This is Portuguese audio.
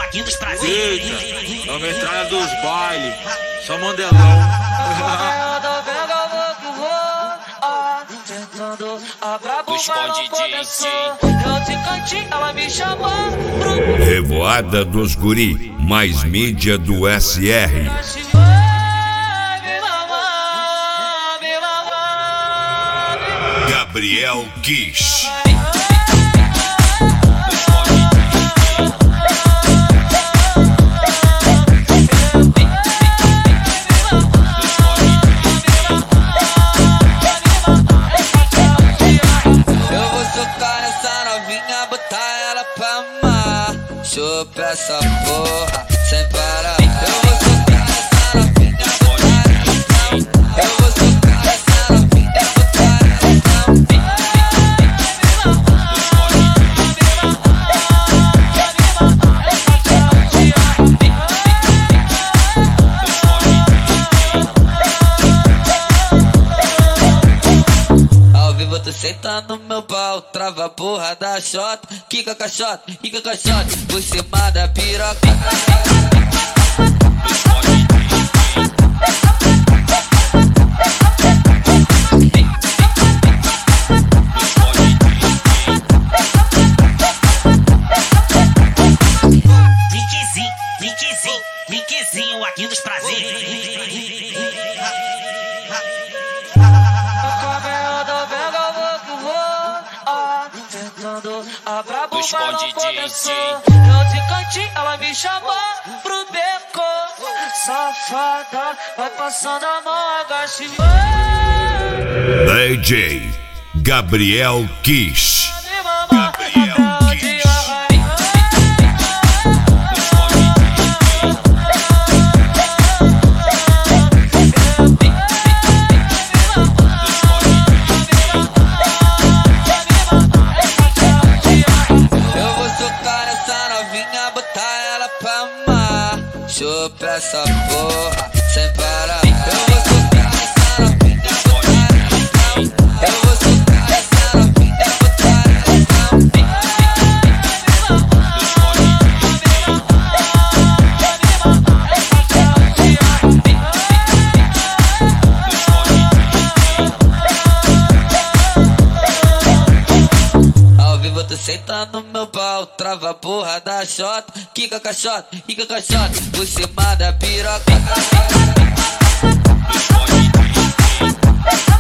aqui dos prazeres. Eita, é uma entrada dos bailes, só Mandelão. Revoada dos Guri, mais mídia do SR. Gabriel Kish. Chupa essa porra sem parar. Eu vou socar essa novinha, botar ela pra. Eu vou socar essa novinha, botar ela pra. Ao vivo tu senta no meu pau, trava a porra da xota, quica caixota, por cima da piroca. Linkzinho aqui dos prazeres. A brabo esconde começou. Eu de cantinho, ela me chamou pro beco. Safada, vai passando a mão, agache. DJ Gabriel Kish. Chupa essa porra sem parar. Eu vou socar essa novinha, botar ela pra. Eu vou socar essa novinha, botar ela pra. Ao vivo tu senta no meu pau, trava a porra da xota, quica caixota, por cima da piroca.